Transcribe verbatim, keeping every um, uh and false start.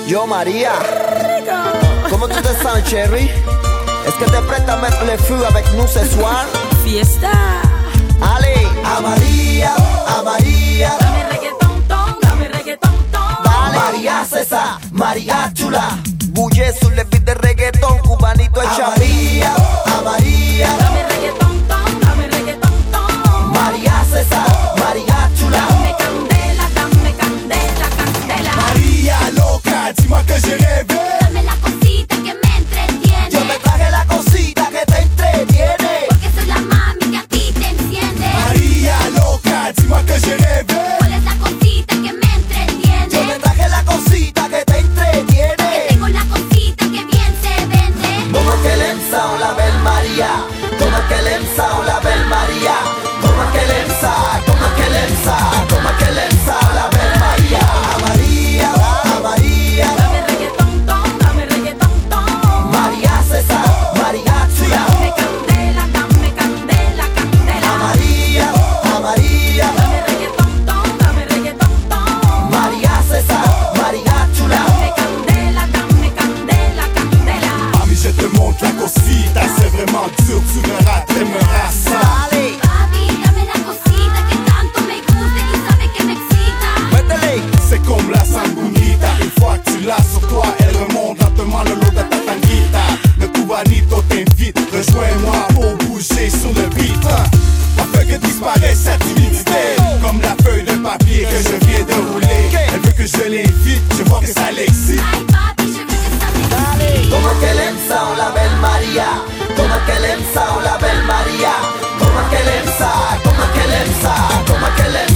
Yo, Maria, comment tu te sens, chérie? Est-ce que t'es prête à mettre le feu avec nous ce soir? Fiesta. Allez, a Maria, a Maria. Dame reggaeton, ton, dame reggaeton, ton. Dale, Maria César, Maria chula. Bulle sur le beat de reggaeton, cubanito el Maria, a Maria. Dame reggaeton, ton, dame reggaeton, ton. Maria César, Maria chula. Dame candela, dame candela, candela. Maria loca, dis-moi que j'ai rêvé. Dame la cosita que me entretiene. Yo me traje la cosita que te entretiene. Porque soy la mami que a ti te enciende. Maria loca, dis-moi que j'ai rêvé. ¿Cuál es la cosita que me entretiene? Yo me traje la cosita que te Que entretiene. tengo la cosita que bien se vende. Como que le ensa la bel Maria. Como que le ensa la bel Maria. Como que le ensa, como que le ensa, como que le ensa la bel Maria. A Maria, a Maria. Dame reggaeton, ton, dame reggaeton, ton. Maria César, Maria chula. Dame candela, dame candela, A candela. Maria, a Maria. Dame reggaeton, ton, dame reggaeton, ton. Maria César, Maria chula. Dame candela, dame candela, candela. Mami, je te montre la cosita, c'est vraiment dur, tu verras, t'aimeras ça. Dale, Papi, dame la cosita que tanto me gusta y sabes que me excita. métele. C'est comme la sangunita, une fois que tu l'as sur toi, elle remonte lentement le long de ta tanguita. Le cubanito t'invite, rejoins-moi pour bouger sur le beat. Afin que disparaisse sa timidité, comme la feuille de papier que je viens de rouler. Elle veut que je l'invite, je vois que ça l'excite. Ay, papi, je veux que ça m'excite. Como que le ensa la bel Maria. Como que le ensa la bel Maria. Como que le ensa, como que le ensa, como que le